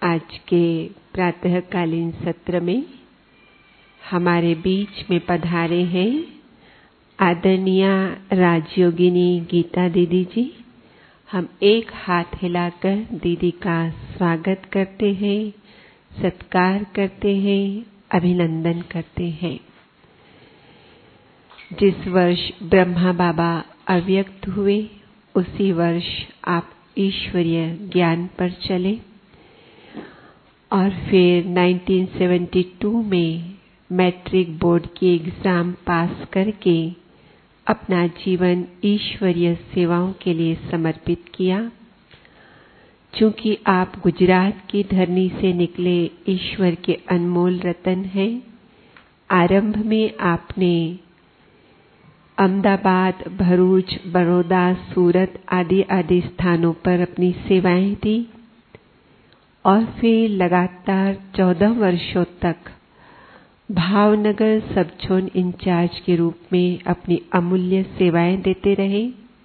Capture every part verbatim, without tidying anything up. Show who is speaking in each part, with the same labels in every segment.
Speaker 1: आज के प्रातःकालीन सत्र में हमारे बीच में पधारे हैं आदरणीय राजयोगिनी गीता दीदी जी। हम एक हाथ हिलाकर दीदी का स्वागत करते हैं, सत्कार करते हैं, अभिनंदन करते हैं। जिस वर्ष ब्रह्मा बाबा अव्यक्त हुए उसी वर्ष आप ईश्वरीय ज्ञान पर चले और फिर उन्नीस सौ बहत्तर में मैट्रिक बोर्ड की एग्जाम पास करके अपना जीवन ईश्वरीय सेवाओं के लिए समर्पित किया। चूंकि आप गुजरात की धरनी से निकले ईश्वर के अनमोल रतन हैं, आरंभ में आपने अहमदाबाद, भरूच, बड़ौदा, सूरत आदि आदि स्थानों पर अपनी सेवाएं दी और फिर लगातार चौदह वर्षों तक भावनगर सब जोन इंचार्ज के रूप में अपनी अमूल्य सेवाएं देते रहे।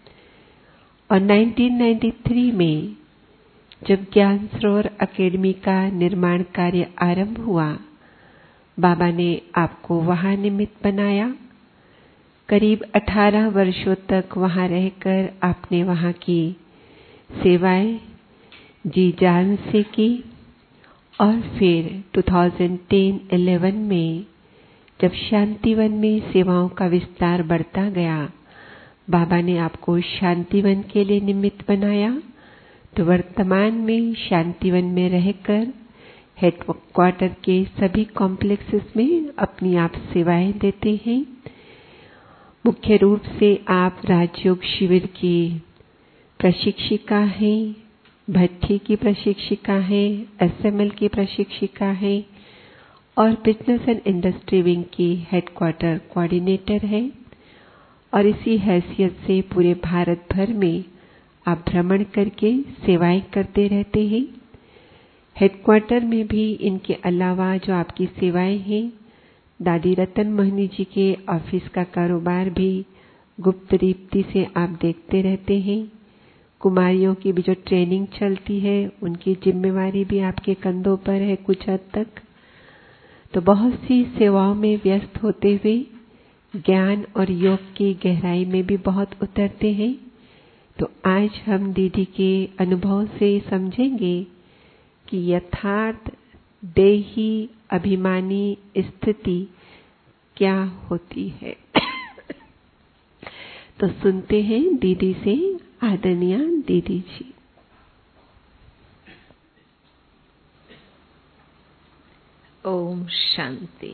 Speaker 1: और उन्नीस सौ तिरानवे में जब ज्ञान सरोवर अकेडमी का निर्माण कार्य आरंभ हुआ, बाबा ने आपको वहां निमित्त बनाया। करीब अठारह वर्षों तक वहां रहकर आपने वहां की सेवाएं जी जान से की। और फिर दो हज़ार दस ग्यारह में जब शांतिवन में सेवाओं का विस्तार बढ़ता गया, बाबा ने आपको शांतिवन के लिए निमित्त बनाया। तो वर्तमान में शांतिवन में रहकर हेडक्वार्टर के सभी कॉम्प्लेक्सेस में अपनी आप सेवाएं देते हैं। मुख्य रूप से आप राजयोग शिविर की प्रशिक्षिका हैं, भट्ठी की प्रशिक्षिका हैं, एसएमएल की प्रशिक्षिका हैं और बिजनेस एंड इंडस्ट्री विंग की हेडक्वार्टर कोऑर्डिनेटर हैं। और इसी हैसियत से पूरे भारत भर में आप भ्रमण करके सेवाएं करते रहते हैं। हेडक्वार्टर में भी इनके अलावा जो आपकी सेवाएं हैं, दादी रतन मोहिनी जी के ऑफिस का कारोबार भी गुप्त रीति से आप देखते रहते हैं। कुमारियों की भी जो ट्रेनिंग चलती है, उनकी जिम्मेवारी भी आपके कंधों पर है कुछ हद तक। तो बहुत सी सेवाओं में व्यस्त होते हुए ज्ञान और योग की गहराई में भी बहुत उतरते हैं। तो आज हम दीदी के अनुभव से समझेंगे कि यथार्थ देही अभिमानी स्थिति क्या होती है। तो सुनते हैं दीदी से, आदरणीय दीदी जी।
Speaker 2: ओम शांति।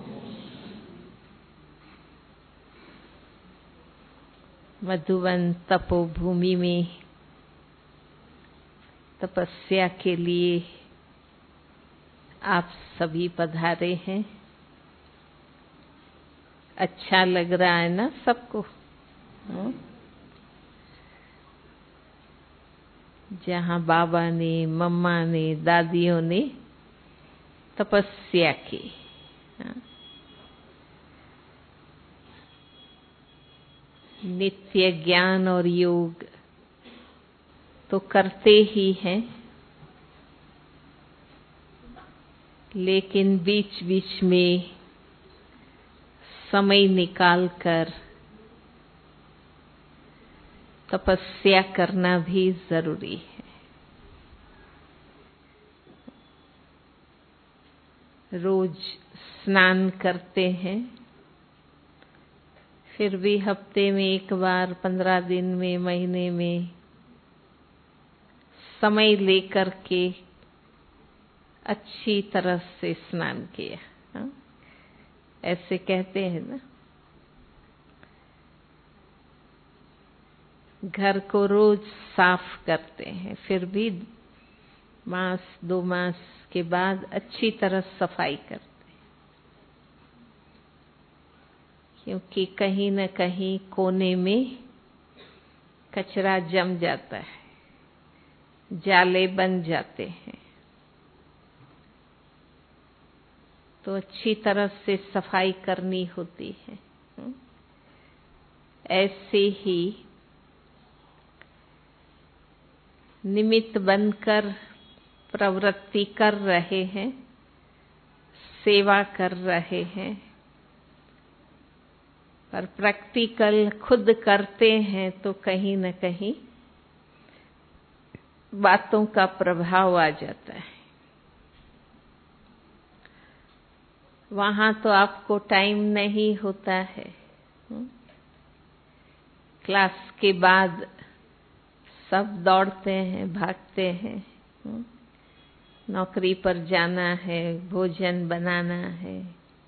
Speaker 2: मधुवन तपोभूमि में तपस्या के लिए आप सभी पधारे हैं। अच्छा लग रहा है ना सबको? हुँ? जहाँ बाबा ने, मम्मा ने, दादियों ने तपस्या की। हाँ? नित्य ज्ञान और योग तो करते ही हैं, लेकिन बीच बीच में समय निकालकर तपस्या करना भी जरूरी है। रोज स्नान करते हैं, फिर भी हफ्ते में एक बार, पंद्रह दिन में, महीने में समय लेकर के अच्छी तरह से स्नान किया। हाँ? ऐसे कहते हैं ना। घर को रोज साफ करते हैं, फिर भी मास दो मास के बाद अच्छी तरह सफाई करते हैं, क्योंकि कहीं न कहीं कोने में कचरा जम जाता है, जाले बन जाते हैं। तो अच्छी तरह से सफाई करनी होती है। ऐसे ही निमित्त बनकर प्रवृत्ति कर रहे हैं, सेवा कर रहे हैं, पर प्रैक्टिकल खुद करते हैं तो कहीं न कहीं बातों का प्रभाव आ जाता है। वहां तो आपको टाइम नहीं होता है। क्लास के बाद सब दौड़ते हैं, भागते हैं, नौकरी पर जाना है, भोजन बनाना है।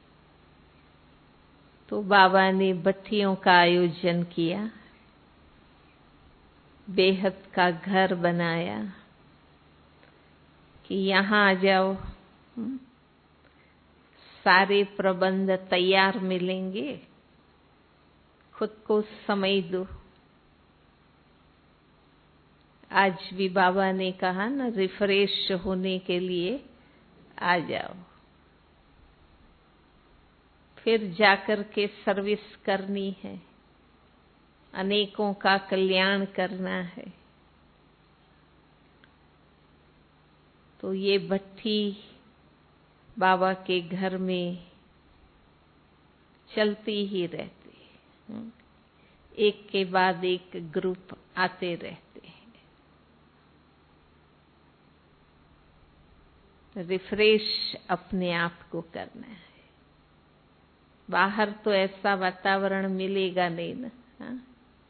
Speaker 2: तो बाबा ने भट्टियों का आयोजन किया, बेहद का घर बनाया कि यहाँ आ जाओ, सारे प्रबंध तैयार मिलेंगे, खुद को समय दो। आज भी बाबा ने कहा ना, रिफ्रेश होने के लिए आ जाओ, फिर जाकर के सर्विस करनी है, अनेकों का कल्याण करना है। तो ये भट्टी बाबा के घर में चलती ही रहती है, एक के बाद एक ग्रुप आते रहते हैं। रिफ्रेश अपने आप को करना है। बाहर तो ऐसा वातावरण मिलेगा नहीं ना। हाँ?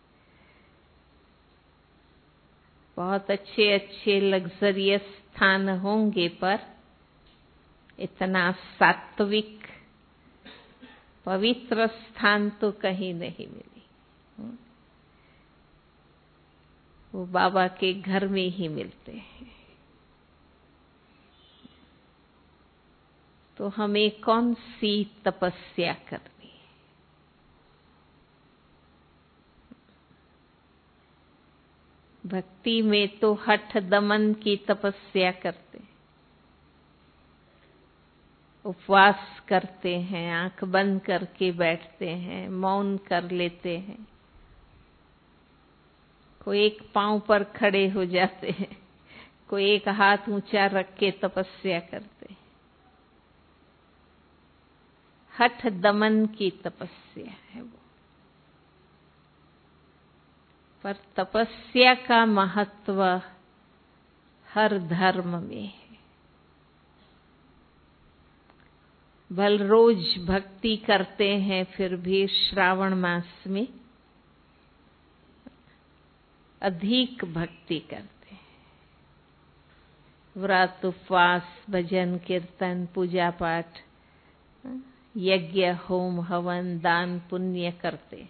Speaker 2: बहुत अच्छे अच्छे लग्जरियस स्थान होंगे, पर इतना सात्विक पवित्र स्थान तो कहीं नहीं मिली। वो बाबा के घर में ही मिलते हैं। तो हमें कौन सी तपस्या करनी है? भक्ति में तो हठ दमन की तपस्या करते हैं, उपवास करते हैं, आंख बंद करके बैठते हैं, मौन कर लेते हैं, कोई एक पांव पर खड़े हो जाते हैं, कोई एक हाथ ऊंचा रख के तपस्या करते हैं। हठ दमन की तपस्या है वो। पर तपस्या का महत्व हर धर्म में है। भल रोज भक्ति करते हैं, फिर भी श्रावण मास में अधिक भक्ति करते हैं। व्रत, उपवास, भजन, कीर्तन, पूजा पाठ, यज्ञ, होम, हवन, दान, पुण्य करते।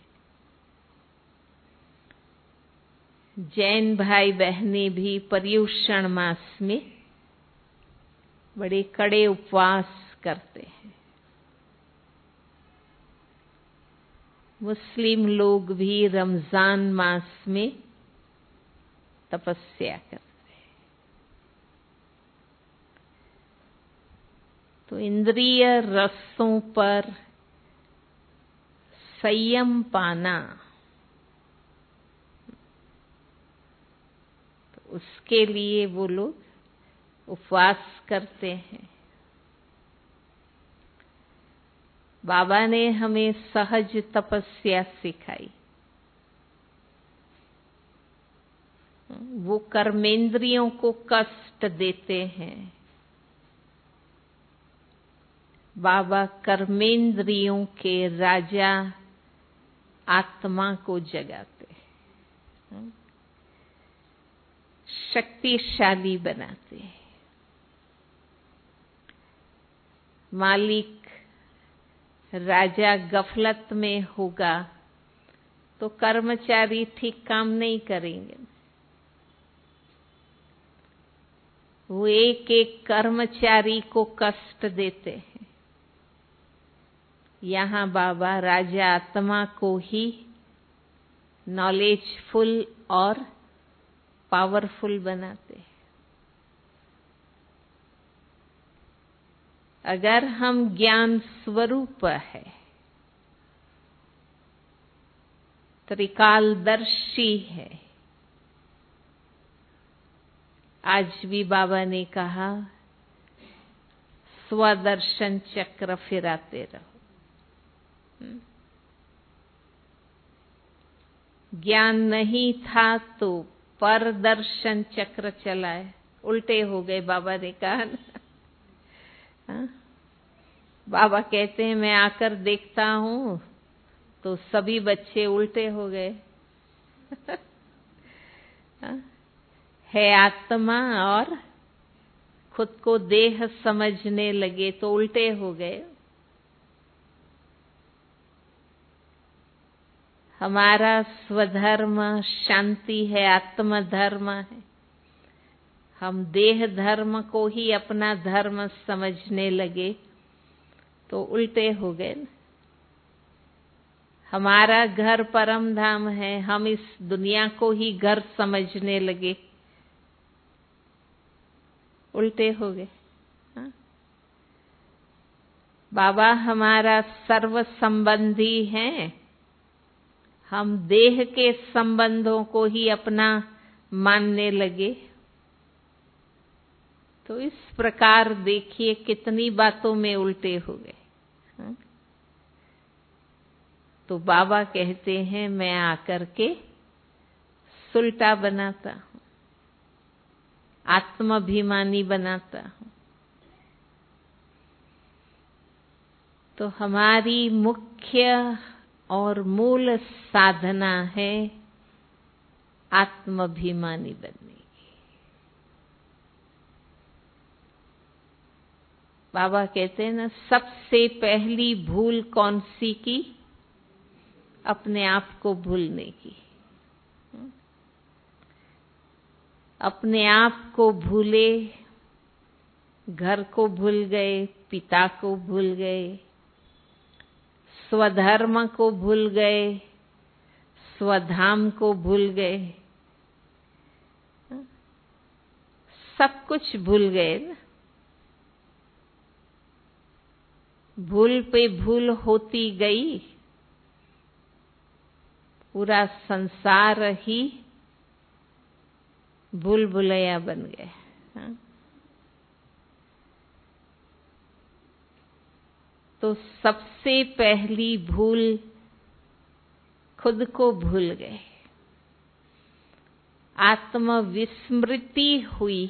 Speaker 2: जैन भाई बहनें भी पर्युषण मास में बड़े कड़े उपवास करते हैं। मुस्लिम लोग भी रमजान मास में तपस्या करते हैं। तो इंद्रिय रसों पर संयम पाना, तो उसके लिए वो लोग उपवास करते हैं। बाबा ने हमें सहज तपस्या सिखाई। वो कर्मेंद्रियों को कष्ट देते हैं, बाबा कर्मेंद्रियों के राजा आत्मा को जगाते हैं, शक्तिशाली बनाते हैं। मालिक राजा गफलत में होगा तो कर्मचारी ठीक काम नहीं करेंगे। वो एक एक कर्मचारी को कष्ट देते हैं। यहाँ बाबा राजा आत्मा को ही नॉलेजफुल और पावरफुल बनाते हैं। अगर हम ज्ञान स्वरूप है, त्रिकालदर्शी है, आज भी बाबा ने कहा स्वदर्शन चक्र फिराते रहो। ज्ञान नहीं था तो परदर्शन चक्र चलाए, उल्टे हो गए। बाबा ने कहा ना, बाबा कहते हैं मैं आकर देखता हूँ तो सभी बच्चे उल्टे हो गए। है आत्मा और खुद को देह समझने लगे तो उल्टे हो गए। हमारा स्वधर्म शांति है, आत्म धर्म है। हम देह धर्म को ही अपना धर्म समझने लगे तो उल्टे हो गए। हमारा घर परम धाम है, हम इस दुनिया को ही घर समझने लगे, उल्टे हो गए। हाँ? बाबा हमारा सर्व संबंधी है, हम देह के संबंधों को ही अपना मानने लगे। तो इस प्रकार देखिए कितनी बातों में उल्टे हो गए। हाँ? तो बाबा कहते हैं मैं आकर के सुलटा बनाता हूं, आत्माभिमानी बनाता हूं। तो हमारी मुख्य और मूल साधना है आत्माभिमानी बनने की। बाबा कहते हैं ना, सबसे पहली भूल कौन सी की? अपने आप को भूलने की। अपने आप को भूले, घर को भूल गए, पिता को भूल गए, स्वधर्म को भूल गए, स्वधाम को भूल गए, सब कुछ भूल गए ना। भूल पे भूल होती गई, पूरा संसार ही भूल भुलैया बन गया। तो सबसे पहली भूल खुद को भूल गए, आत्मविस्मृति हुई।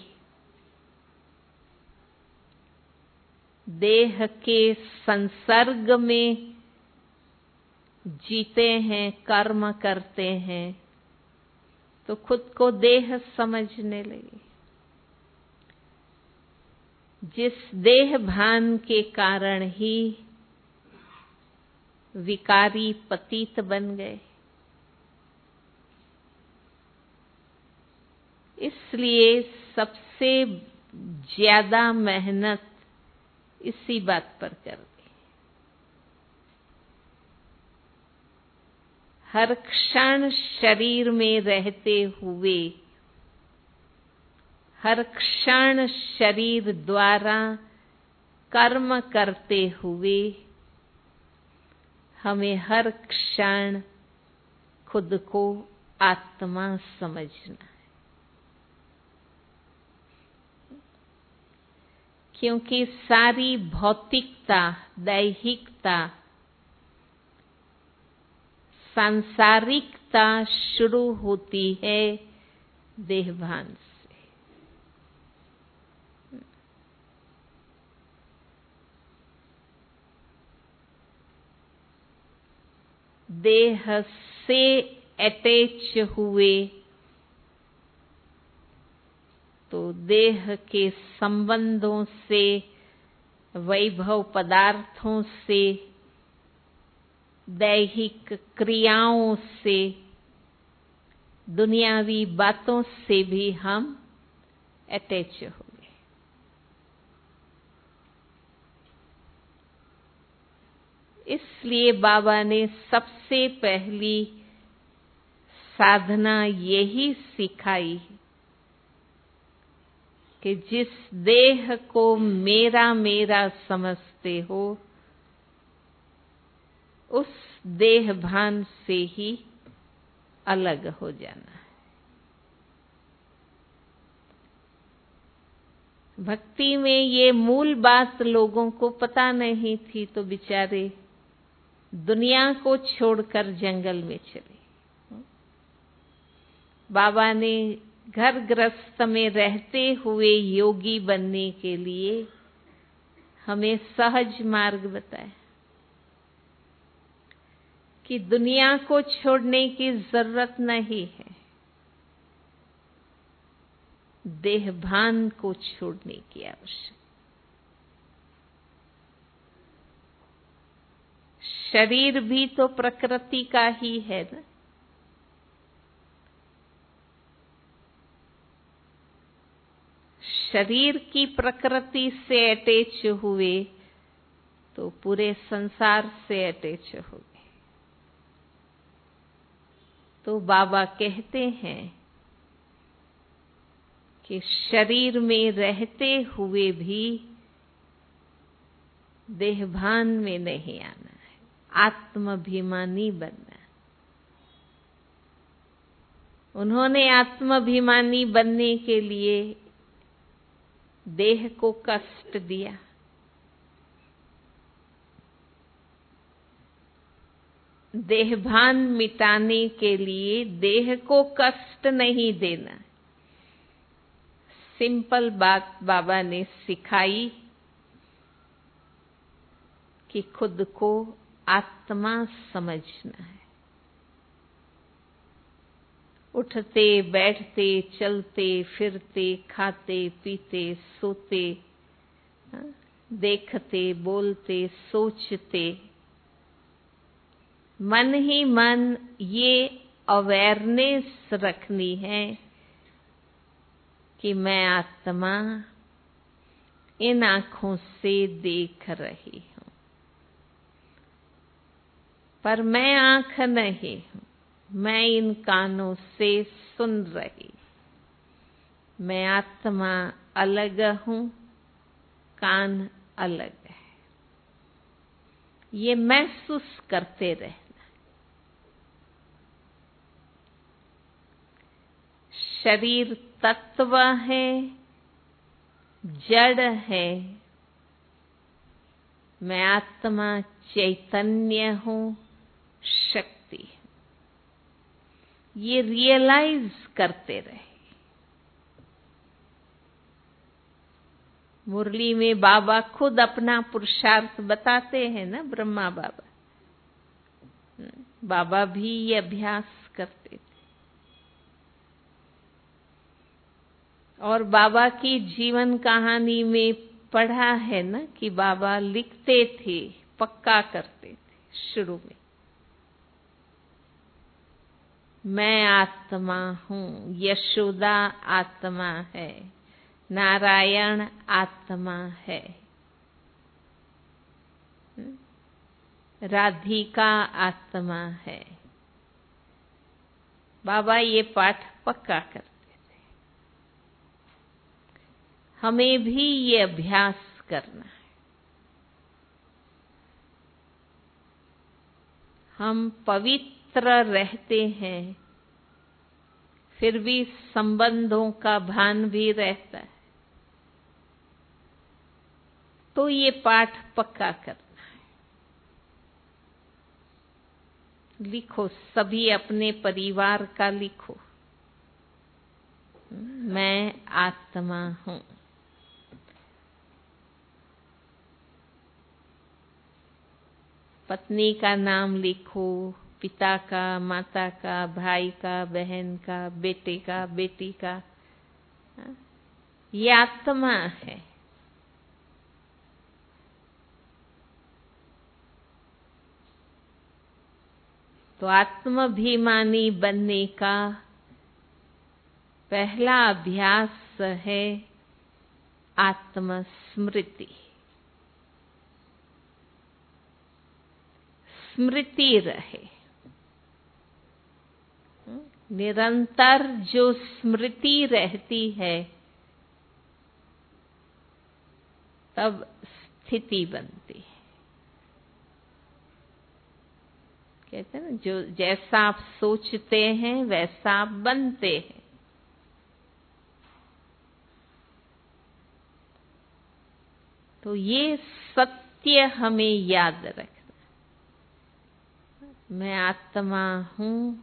Speaker 2: देह के संसर्ग में जीते हैं, कर्म करते हैं, तो खुद को देह समझने लगे। जिस देह भान के कारण ही विकारी पतित बन गए। इसलिए सबसे ज्यादा मेहनत इसी बात पर कर दी। हर क्षण शरीर में रहते हुए, हर क्षण शरीर द्वारा कर्म करते हुए, हमें हर क्षण खुद को आत्मा समझना है। क्योंकि सारी भौतिकता, दैहिकता, सांसारिकता शुरू होती है देहभान से। देह से अटैच हुए तो देह के संबंधों से, वैभव पदार्थों से, दैहिक क्रियाओं से, दुनियावी बातों से भी हम अटैच हो गए। इसलिए बाबा ने सबसे पहली साधना यही सिखाई कि जिस देह को मेरा मेरा समझते हो, उस देह भान से ही अलग हो जाना है। भक्ति में ये मूल बात लोगों को पता नहीं थी, तो बेचारे दुनिया को छोड़कर जंगल में चले। बाबा ने घर गृहस्थ में रहते हुए योगी बनने के लिए हमें सहज मार्ग बताया कि दुनिया को छोड़ने की जरूरत नहीं है, देहभान को छोड़ने की आवश्यकता। शरीर भी तो प्रकृति का ही है ना। शरीर की प्रकृति से अटैच हुए तो पूरे संसार से अटैच हो गए। तो बाबा कहते हैं कि शरीर में रहते हुए भी देहभान में नहीं आना है, आत्माभिमानी बनना है। उन्होंने आत्माभिमानी बनने के लिए देह को कष्ट दिया, देहभान मिटाने के लिए देह को कष्ट नहीं देना। सिंपल बात बाबा ने सिखाई कि खुद को आत्मा समझना है। उठते बैठते चलते फिरते खाते पीते सोते, देखते बोलते सोचते, मन ही मन ये अवेयरनेस रखनी है कि मैं आत्मा इन आँखों से देख रही हूँ, पर मैं आँख नहीं हूँ। मैं इन कानों से सुन रही, मैं आत्मा अलग हूँ, कान अलग है। ये महसूस करते रहना। शरीर तत्व है, जड़ है, मैं आत्मा चैतन्य हूँ, शक्ति। ये रियलाइज करते रहे। मुरली में बाबा खुद अपना पुरुषार्थ बताते हैं ना, ब्रह्मा बाबा। बाबा भी ये अभ्यास करते थे। और बाबा की जीवन कहानी में पढ़ा है ना कि बाबा लिखते थे, पक्का करते थे शुरू में, मैं आत्मा हूँ, यशोदा आत्मा है, नारायण आत्मा है, राधिका आत्मा है। बाबा ये पाठ पक्का करते थे। हमें भी ये अभ्यास करना है। हम पवित्र रहते हैं, फिर भी संबंधों का भान भी रहता है। तो ये पाठ पक्का करना है। लिखो, सभी अपने परिवार का लिखो, मैं आत्मा हूँ। पत्नी का नाम लिखो, पिता का, माता का, भाई का, बहन का, बेटे का, बेटी का। ये आत्मा है। तो आत्माभिमानी बनने का पहला अभ्यास है आत्मस्मृति। स्मृति रहे, निरंतर जो स्मृति रहती है तब स्थिति बनती है। कहते हैं ना, जो जैसा आप सोचते हैं वैसा आप बनते हैं। तो ये सत्य हमें याद रखना। मैं आत्मा हूँ,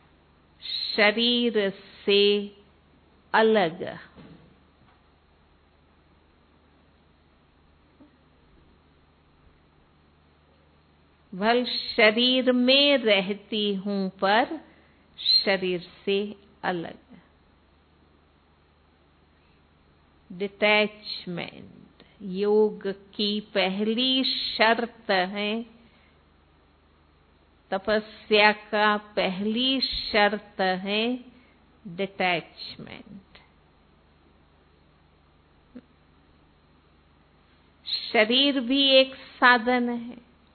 Speaker 2: शरीर से अलग। भल शरीर में रहती हूँ पर शरीर से अलग। डिटैचमेंट योग की पहली शर्त है, तपस्या का पहली शर्त है डिटैचमेंट। शरीर भी एक साधन है।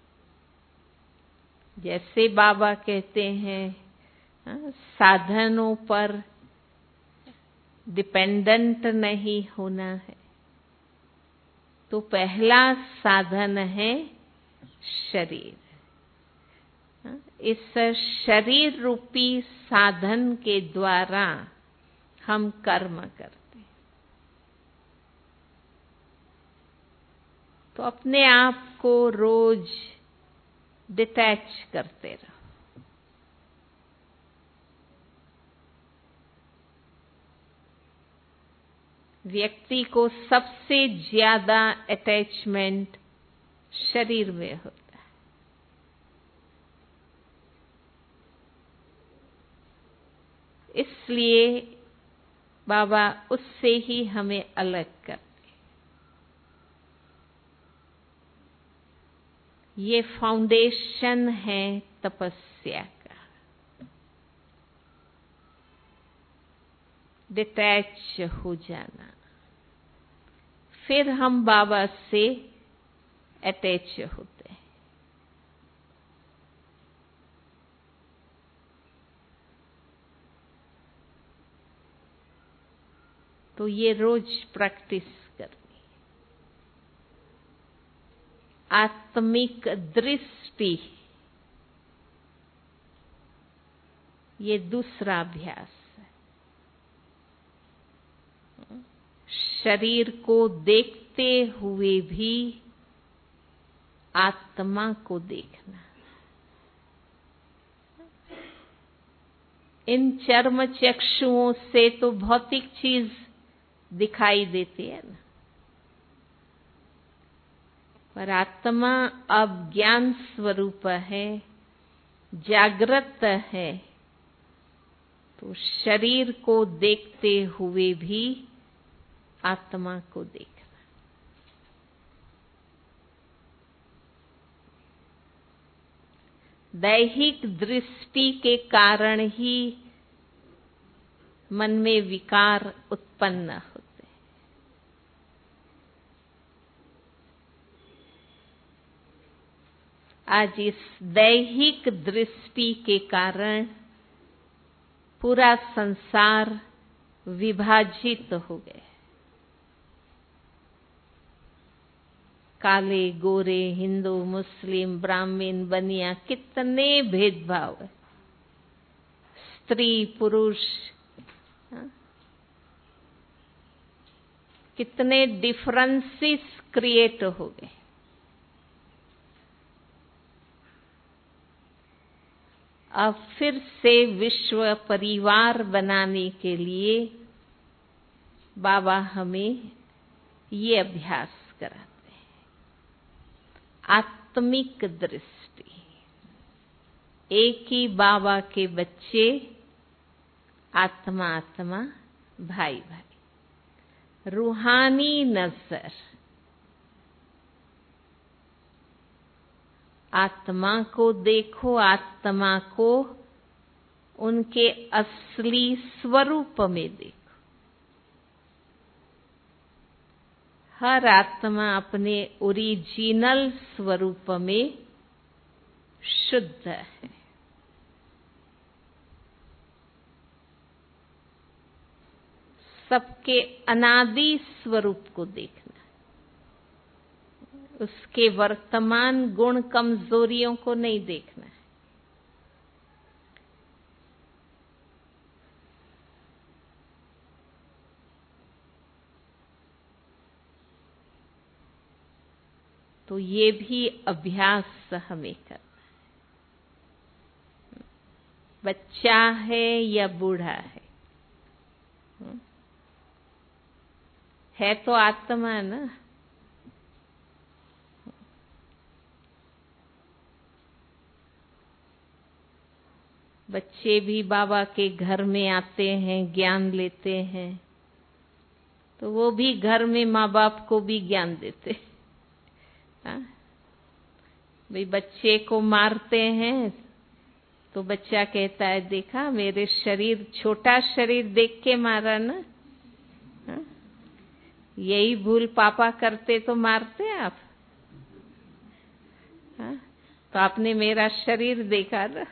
Speaker 2: जैसे बाबा कहते हैं, साधनों पर डिपेंडेंट नहीं होना है, तो पहला साधन है शरीर। इस शरीर रूपी साधन के द्वारा हम कर्म करते हैं। तो अपने आप को रोज डिटैच करते रहो। व्यक्ति को सबसे ज्यादा अटैचमेंट शरीर में होता है। इसलिए बाबा उससे ही हमें अलग करते। ये फाउंडेशन है तपस्या का। डिटैच हो जाना, फिर हम बाबा से अटैच होते हैं। तो ये रोज प्रैक्टिस करनी। आत्मिक दृष्टि, ये दूसरा अभ्यास है। शरीर को देखते हुए भी आत्मा को देखना। इन चर्म चक्षुओं से तो भौतिक चीज दिखाई देती है ना, पर आत्मा अब ज्ञान स्वरूप है, जागृत है। तो शरीर को देखते हुए भी आत्मा को देखना। दैहिक दृष्टि के कारण ही मन में विकार उत्पन्न होते। आज इस दैहिक दृष्टि के कारण पूरा संसार विभाजित हो गया। काले गोरे, हिंदू मुस्लिम, ब्राह्मण बनिया, कितने भेदभाव है। स्त्री पुरुष, कितने डिफरेंसेस क्रिएट हो गए। अब फिर से विश्व परिवार बनाने के लिए बाबा हमें ये अभ्यास कराते हैं। आत्मिक दृष्टि। एक ही बाबा के बच्चे, आत्मा आत्मा, भाई भाई। रूहानी नजर। आत्मा को देखो, आत्मा को उनके असली स्वरूप में देखो। हर आत्मा अपने ओरिजिनल स्वरूप में शुद्ध है। सबके अनादि स्वरूप को देखना, उसके वर्तमान गुण कमजोरियों को नहीं देखना है। तो ये भी अभ्यास हमें करना है। बच्चा है या बूढ़ा है, है तो आत्मा ना। बच्चे भी बाबा के घर में आते हैं, ज्ञान लेते हैं, तो वो भी घर में माँ बाप को भी ज्ञान देते। हाँ? भाई बच्चे को मारते हैं तो बच्चा कहता है देखा मेरे शरीर, छोटा शरीर देख के मारा ना। हाँ? यही भूल पापा करते तो मारते आप। हाँ? तो आपने मेरा शरीर देखा ना।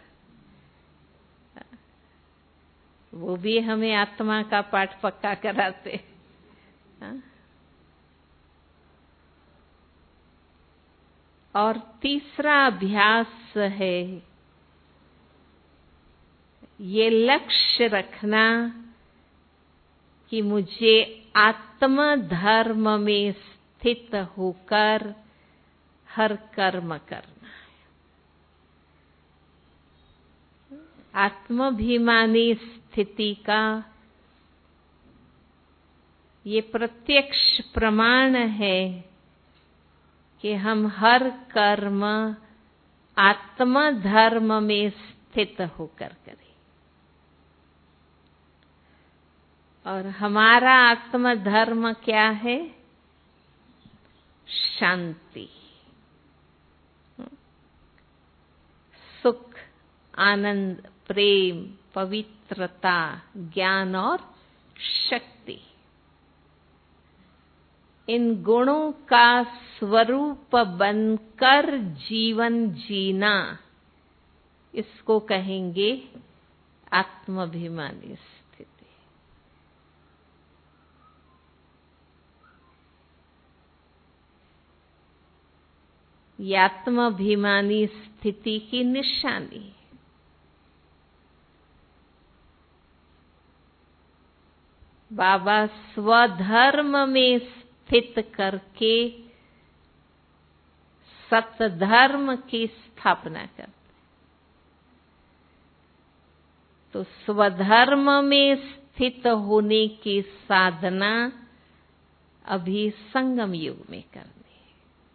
Speaker 2: वो भी हमें आत्मा का पाठ पक्का कराते। हाँ? और तीसरा अभ्यास है ये लक्ष्य रखना कि मुझे आत्म धर्म में स्थित होकर हर कर्म करना है। आत्माभिमानी स्थिति का ये प्रत्यक्ष प्रमाण है कि हम हर कर्म आत्म धर्म में स्थित होकर करें। और हमारा आत्म धर्म क्या है? शांति, सुख, आनंद, प्रेम, पवित्रता, ज्ञान और शक्ति। इन गुणों का स्वरूप बनकर जीवन जीना, इसको कहेंगे आत्माभिमानी स्थिति। ये आत्माभिमानी स्थिति की निशानी है। बाबा स्वधर्म में स्थित करके सतधर्म की स्थापना करते। तो स्वधर्म में स्थित होने की साधना अभी संगम युग में करनी है।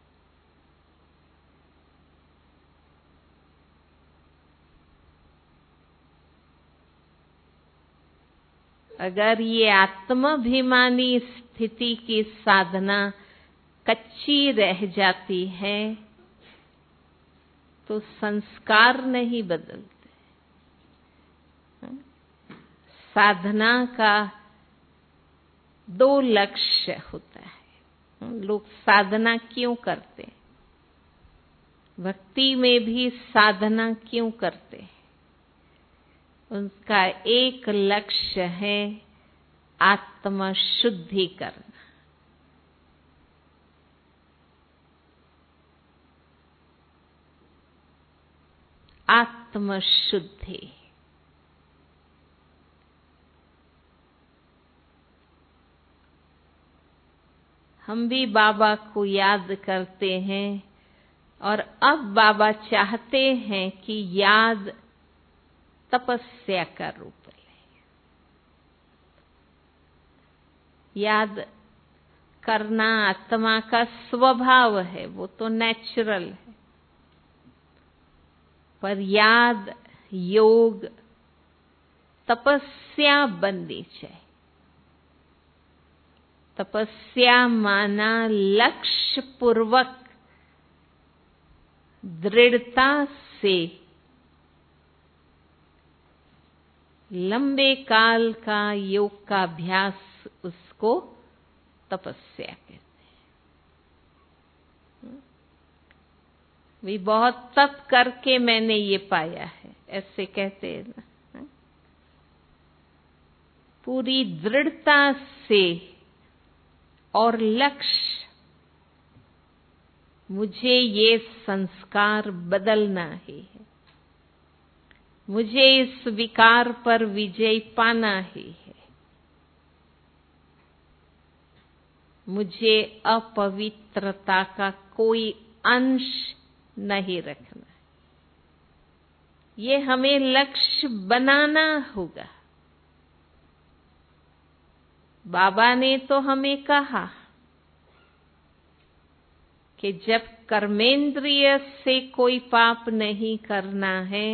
Speaker 2: अगर ये आत्माभिमानी स्थिति की साधना कच्ची रह जाती है तो संस्कार नहीं बदलते। साधना का दो लक्ष्य होता है। लोग साधना क्यों करते हैं? भक्ति में भी साधना क्यों करते हैं? उनका एक लक्ष्य है आत्म शुद्धि करना। आत्म शुद्धि। हम भी बाबा को याद करते हैं और अब बाबा चाहते हैं कि याद तपस्या का रूप ले। याद करना आत्मा का स्वभाव है, वो तो नेचुरल है। पर याद, योग, तपस्या बननी चाहिए। तपस्या माना लक्ष्य पूर्वक दृढ़ता से लंबे काल का योग का अभ्यास, उसको तपस्या कहते हैं। भी बहुत तप करके मैंने ये पाया है, ऐसे कहते हैं ना। पूरी दृढ़ता से और लक्ष्य, मुझे ये संस्कार बदलना ही है, मुझे इस विकार पर विजय पाना ही है, मुझे अपवित्रता का कोई अंश नहीं रखना। ये हमें लक्ष्य बनाना होगा। बाबा ने तो हमें कहा कि जब कर्मेंद्रिय से कोई पाप नहीं करना है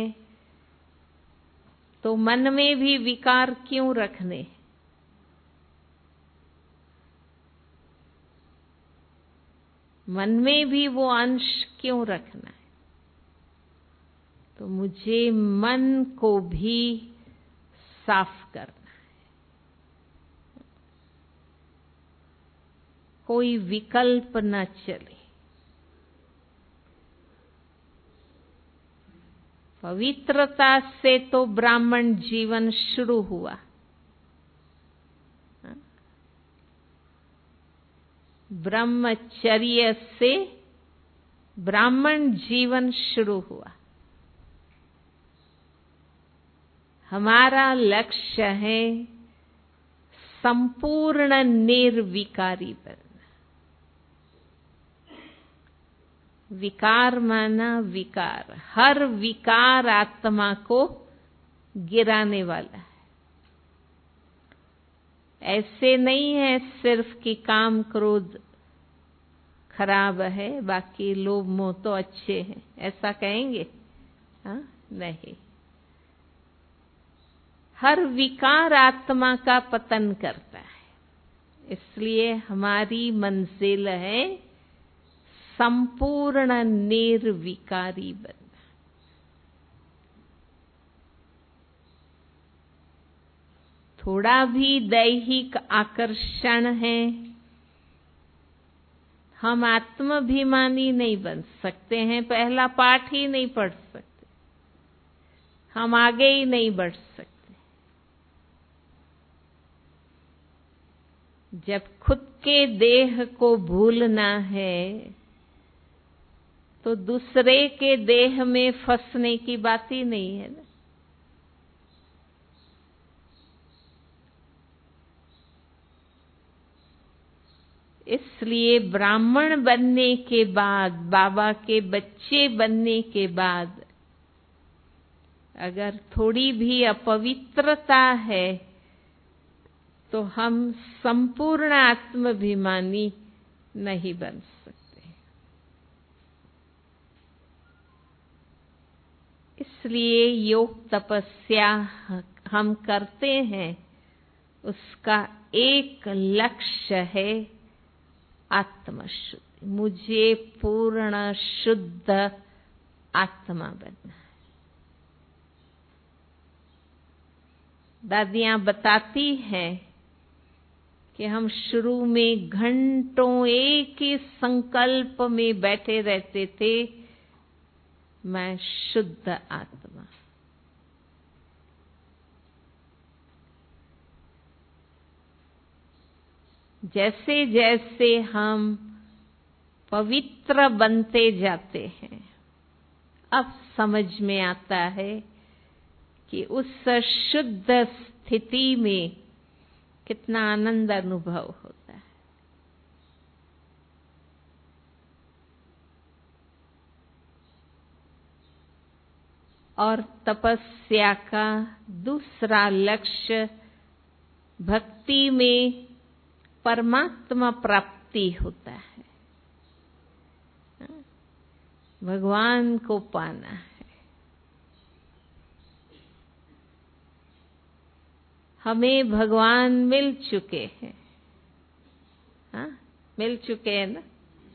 Speaker 2: तो मन में भी विकार क्यों रखने। मन में भी वो अंश क्यों रखना है। तो मुझे मन को भी साफ करना है। कोई विकल्प न चले। पवित्रता से तो ब्राह्मण जीवन शुरू हुआ। ब्रह्मचर्य से ब्राह्मण जीवन शुरू हुआ। हमारा लक्ष्य है संपूर्ण निर्विकारी बनना। विकार माना विकार, हर विकार आत्मा को गिराने वाला है। ऐसे नहीं है सिर्फ कि काम क्रोध खराब है, बाकी लोभ मोह तो अच्छे हैं, ऐसा कहेंगे? हाँ, नहीं। हर विकार आत्मा का पतन करता है। इसलिए हमारी मंजिल है संपूर्ण निर्विकारी बनना। थोड़ा भी दैहिक आकर्षण है, हम आत्माभिमानी नहीं बन सकते हैं। पहला पाठ ही नहीं पढ़ सकते, हम आगे ही नहीं बढ़ सकते। जब खुद के देह को भूलना है तो दूसरे के देह में फंसने की बात ही नहीं है ना। इसलिए ब्राह्मण बनने के बाद, बाबा के बच्चे बनने के बाद अगर थोड़ी भी अपवित्रता है तो हम संपूर्ण आत्माभिमानी नहीं बन सकते। इसलिए योग तपस्या हम करते हैं, उसका एक लक्ष्य है आत्मशुद्धि। मुझे पूर्ण शुद्ध आत्मा बनना है। दादियां बताती हैं कि हम शुरू में घंटों एक ही संकल्प में बैठे रहते थे, मैं शुद्ध आत्मा। जैसे जैसे हम पवित्र बनते जाते हैं, अब समझ में आता है कि उस शुद्ध स्थिति में कितना आनंद अनुभव होता है। और तपस्या का दूसरा लक्ष्य भक्ति में परमात्मा प्राप्ति होता है। भगवान को पाना है। हमें भगवान मिल चुके हैं। हाँ, मिल चुके हैं ना।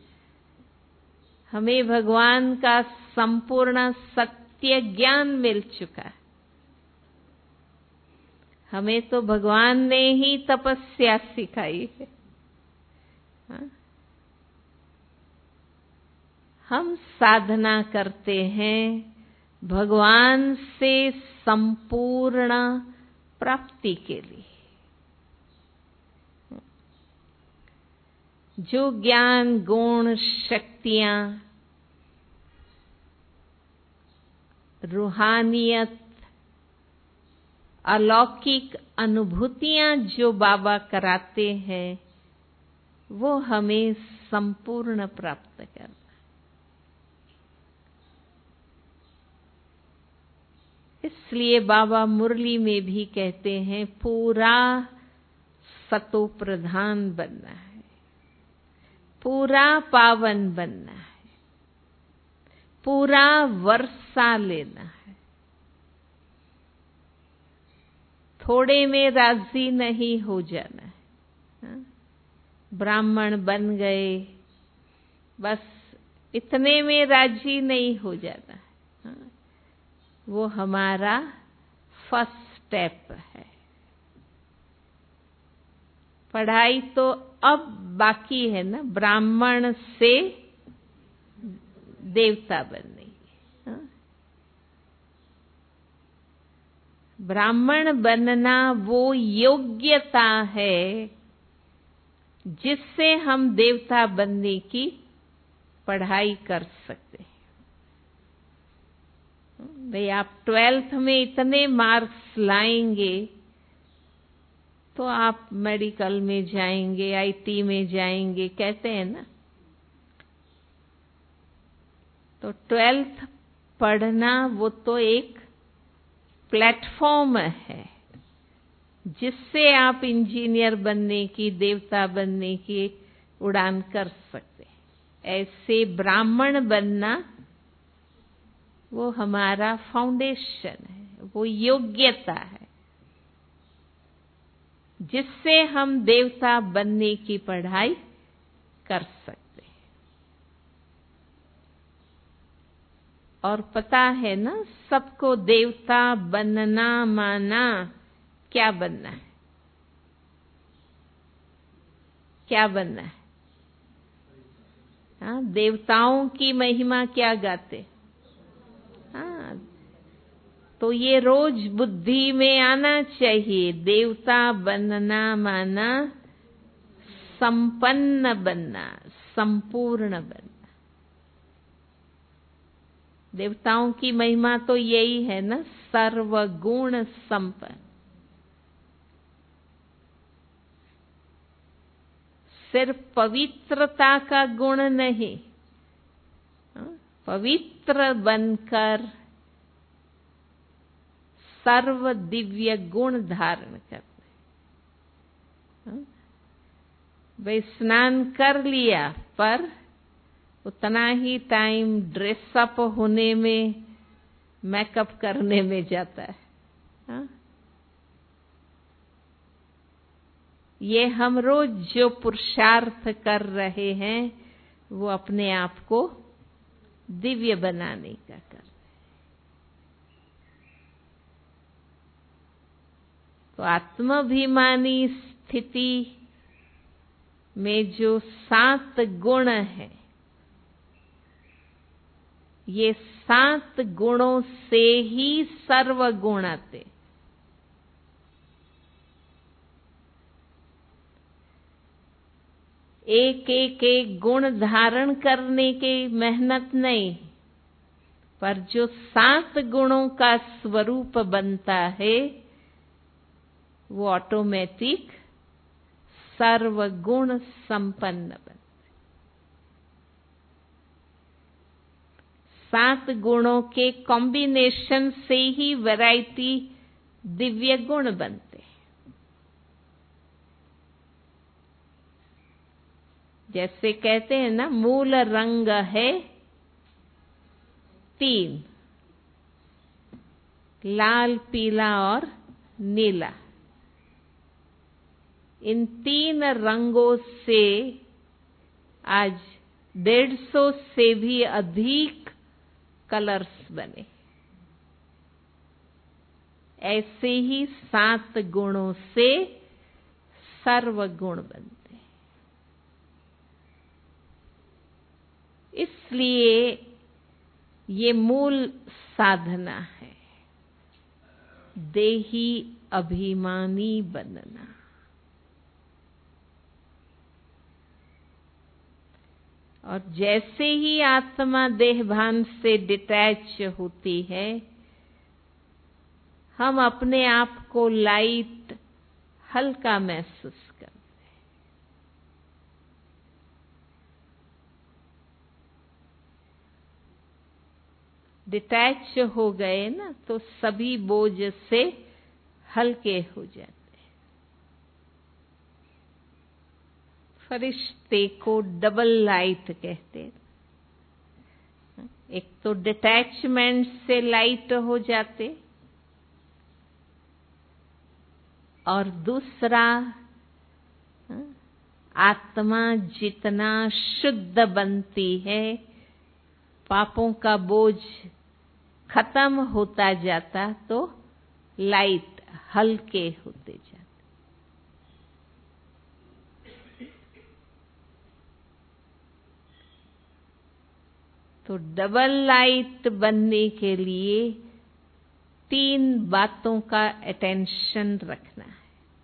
Speaker 2: हमें भगवान का संपूर्ण सत्य ज्ञान मिल चुका है। हमें तो भगवान ने ही तपस्या सिखाई है। हाँ? हम साधना करते हैं भगवान से संपूर्ण प्राप्ति के लिए। जो ज्ञान गुण शक्तियां रूहानियत अलौकिक अनुभूतियां जो बाबा कराते हैं, वो हमें संपूर्ण प्राप्त करना। इसलिए बाबा मुरली में भी कहते हैं पूरा सतो प्रधान बनना है, पूरा पावन बनना है, पूरा वर्षा लेना है, थोड़े में राजी नहीं हो जाना है। हाँ? ब्राह्मण बन गए, बस इतने में राजी नहीं हो जाना है। हाँ? वो हमारा फर्स्ट स्टेप है। पढ़ाई तो अब बाकी है ना, ब्राह्मण से देवता बनने की। हाँ? ब्राह्मण बनना वो योग्यता है जिससे हम देवता बनने की पढ़ाई कर सकते हैं। भाई आप ट्वेल्थ में इतने मार्क्स लाएंगे तो आप मेडिकल में जाएंगे, आईटी में जाएंगे, कहते हैं ना। तो ट्वेल्थ पढ़ना वो तो एक प्लेटफॉर्म है जिससे आप इंजीनियर बनने की, देवता बनने की उड़ान कर सकते हैं। ऐसे ब्राह्मण बनना वो हमारा फाउंडेशन है, वो योग्यता है जिससे हम देवता बनने की पढ़ाई कर सकते हैं। और पता है ना सबको देवता बनना माना क्या बनना है? क्या बनना है? हाँ, देवताओं की महिमा क्या गाते? हाँ, तो ये रोज बुद्धि में आना चाहिए। देवता बनना माना संपन्न बनना, संपूर्ण बनना। देवताओं की महिमा तो यही है ना, सर्वगुण संपन्न। सिर्फ पवित्रता का गुण नहीं, पवित्र बनकर सर्व दिव्य गुण धारण करते। भाई स्नान कर लिया पर उतना ही टाइम ड्रेसअप होने में, मेकअप करने में जाता है। हा? ये हम रोज जो पुरुषार्थ कर रहे हैं वो अपने आप को दिव्य बनाने का कर रहे हैं। तो आत्माभिमानी स्थिति में जो सात गुण है, ये सात गुणों से ही सर्व गुण आते। एक एक एक गुण धारण करने की मेहनत नहीं, पर जो सात गुणों का स्वरूप बनता है वो ऑटोमेटिक सर्वगुण संपन्न बनता है। सात गुणों के कॉम्बिनेशन से ही वैरायटी दिव्य गुण बनते हैं। जैसे कहते हैं ना, मूल रंग है तीन, लाल, पीला और नीला। इन तीन रंगों से आज डेढ़ सौ से भी अधिक कलर्स बने। ऐसे ही सात गुणों से सर्वगुण बनते। इसलिए ये मूल साधना है, देही अभिमानी बनना। और जैसे ही आत्मा देहभान से डिटैच होती है, हम अपने आप को लाइट, हल्का महसूस करते हैं। डिटैच हो गए ना तो सभी बोझ से हल्के हो जाते हैं। फरिश्ते को डबल लाइट कहते हैं। एक तो डिटैचमेंट से लाइट हो जाते और दूसरा आत्मा जितना शुद्ध बनती है, पापों का बोझ खत्म होता जाता तो लाइट हल्के होते जाते। तो डबल लाइट बनने के लिए तीन बातों का अटेंशन रखना है।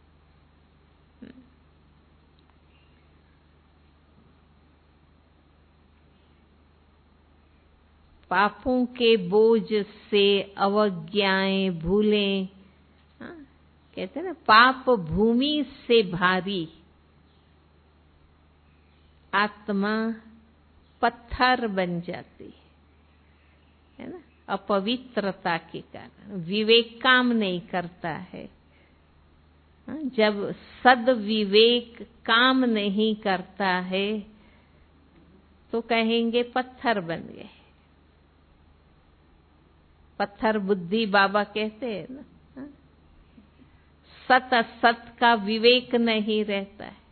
Speaker 2: पापों के बोझ से अवज्ञाएं, भूलें, हाँ, कहते हैं ना, पाप भूमि से भारी, आत्मा पत्थर बन जाती है ना, अपवित्रता के कारण। विवेक काम नहीं करता है। जब सद विवेक काम नहीं करता है तो कहेंगे पत्थर बन गए। पत्थर बुद्धि बाबा कहते हैं ना। सत असत का विवेक नहीं रहता है।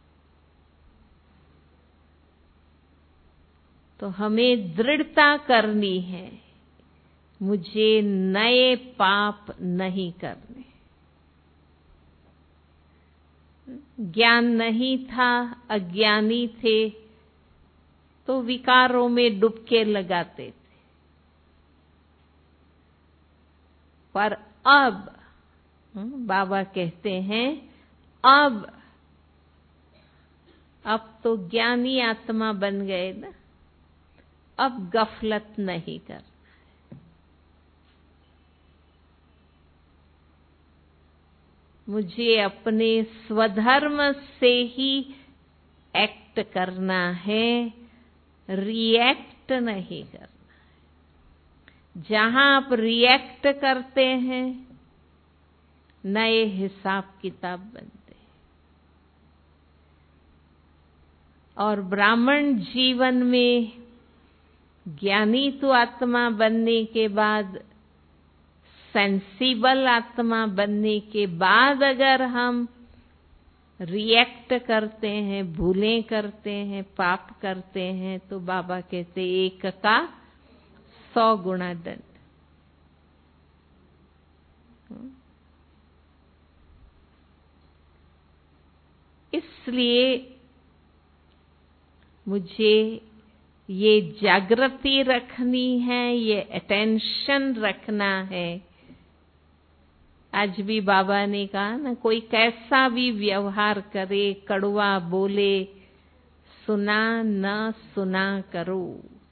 Speaker 2: तो हमें दृढ़ता करनी है, मुझे नए पाप नहीं करने। ज्ञान नहीं था, अज्ञानी थे तो विकारों में डुबके लगाते थे, पर अब बाबा कहते हैं अब अब तो ज्ञानी आत्मा बन गए ना, अब गफलत नहीं करना। मुझे अपने स्वधर्म से ही एक्ट करना है, रिएक्ट नहीं करना है। जहां आप रिएक्ट करते हैं नए हिसाब किताब बनते हैं। और ब्राह्मण जीवन में ज्ञानी तो आत्मा बनने के बाद, सेंसिबल आत्मा बनने के बाद अगर हम रिएक्ट करते हैं, भूलें करते हैं, पाप करते हैं, तो बाबा कहते एक का सौ गुना दंड। इसलिए मुझे ये जागृति रखनी है, ये अटेंशन रखना है। आज भी बाबा ने कहा ना, कोई कैसा भी व्यवहार करे, कड़वा बोले, सुना न सुना करो।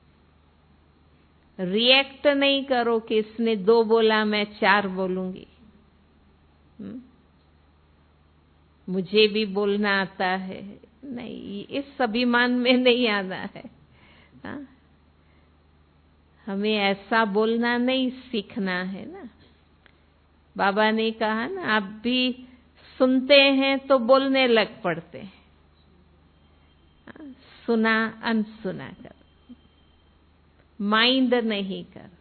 Speaker 2: रिएक्ट नहीं करो कि इसने दो बोला मैं चार बोलूंगी। मुझे भी बोलना आता है, नहीं, इस अभिमान में नहीं आना है। हा? हमें ऐसा बोलना नहीं सीखना है ना। बाबा ने कहा ना, आप भी सुनते हैं तो बोलने लग पड़ते हैं। सुना अनसुना कर, माइंड नहीं कर।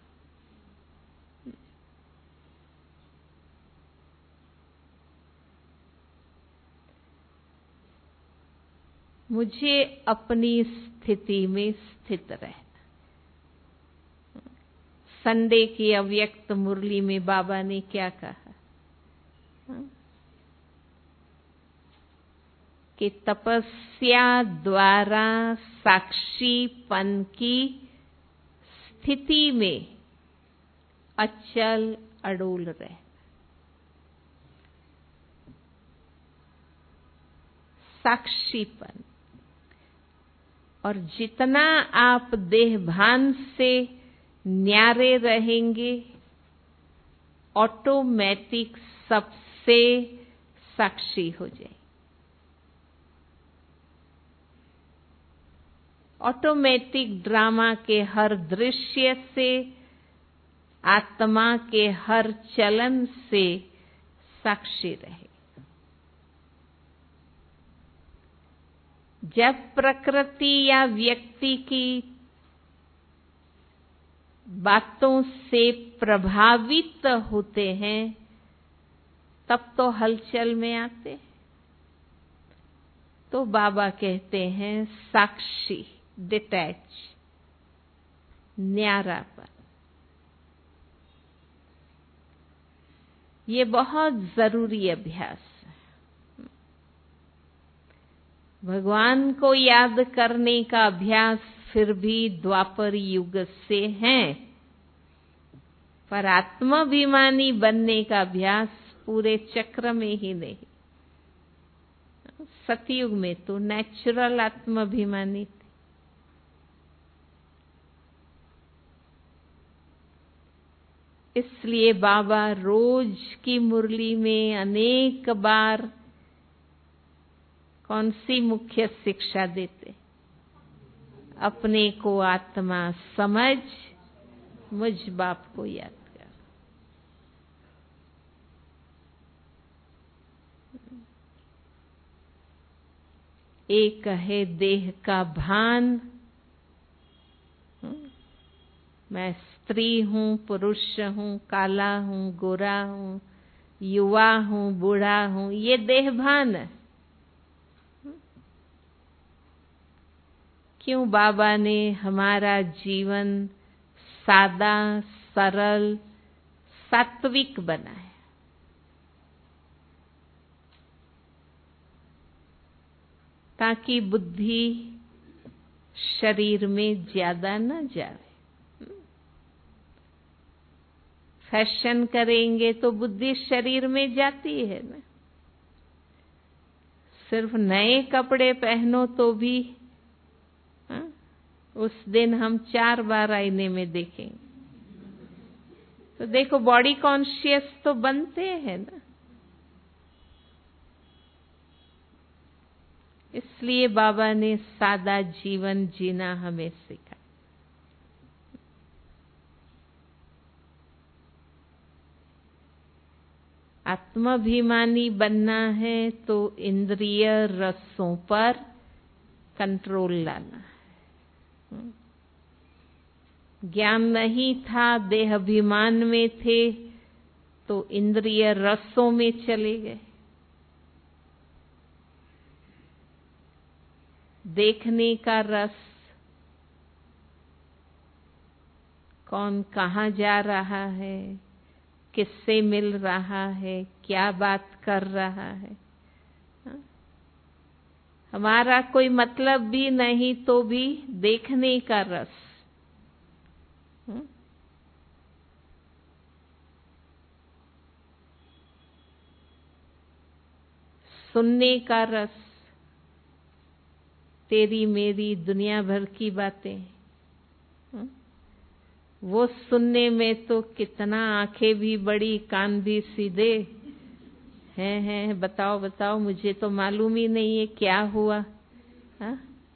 Speaker 2: मुझे अपनी स्थिति में स्थित रहना। संडे की अव्यक्त मुरली में बाबा ने क्या कहा कि तपस्या द्वारा साक्षीपन की स्थिति में अचल अडोल रहे। साक्षीपन, और जितना आप देहभान से न्यारे रहेंगे, ऑटोमेटिक सबसे साक्षी हो जाए। ऑटोमेटिक ड्रामा के हर दृश्य से आत्मा के हर चलन से साक्षी रहे। जब प्रकृति या व्यक्ति की बातों से प्रभावित होते हैं तब तो हलचल में आते, तो बाबा कहते हैं साक्षी, डिटैच, न्यारापन। ये बहुत जरूरी अभ्यास है। भगवान को याद करने का अभ्यास फिर भी द्वापर युग से है, पर आत्माभिमानी बनने का अभ्यास पूरे चक्र में ही नहीं। सतयुग में तो नेचुरल आत्माभिमानी थी। इसलिए बाबा रोज की मुरली में अनेक बार कौन सी मुख्य शिक्षा देते? अपने को आत्मा समझ, मुझ बाप को याद कर। एक है देह का भान, मैं स्त्री हूँ, पुरुष हूँ, काला हूँ, गोरा हूँ, युवा हूँ, बूढ़ा हूँ, ये देह भान है। क्यों बाबा ने हमारा जीवन सादा, सरल, सात्विक बनाया? ताकि बुद्धि शरीर में ज्यादा न जाए। फैशन करेंगे तो बुद्धि शरीर में जाती है ना। सिर्फ नए कपड़े पहनो तो भी हा? उस दिन हम चार बार आईने में देखेंगे। तो देखो बॉडी कॉन्शियस तो बनते हैं ना। इसलिए बाबा ने सादा जीवन जीना हमें सिखाया। आत्माभिमानी बनना है तो इंद्रिय रसों पर कंट्रोल लाना है। ज्ञान नहीं था, देह अभिमान में थे तो इंद्रिय रसों में चले गए। देखने का रस, कौन कहाँ जा रहा है, किससे मिल रहा है, क्या बात कर रहा है, हा? हमारा कोई मतलब भी नहीं तो भी देखने का रस। हा? सुनने का रस, तेरी मेरी दुनिया भर की बातें। हा? वो सुनने में तो कितना आंखें भी बड़ी, कान भी सीधे हैं हैं बताओ बताओ, मुझे तो मालूम ही नहीं है क्या हुआ। हा?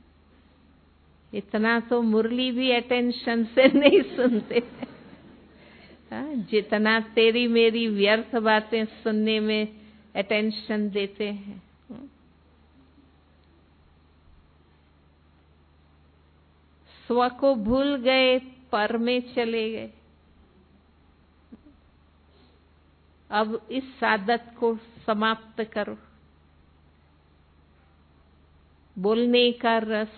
Speaker 2: इतना तो मुरली भी अटेंशन से नहीं सुनते। हा? जितना तेरी मेरी व्यर्थ बातें सुनने में अटेंशन देते हैं। स्व को भूल गए, पर में चले गए। अब इस आदत को समाप्त करो। बोलने का रस,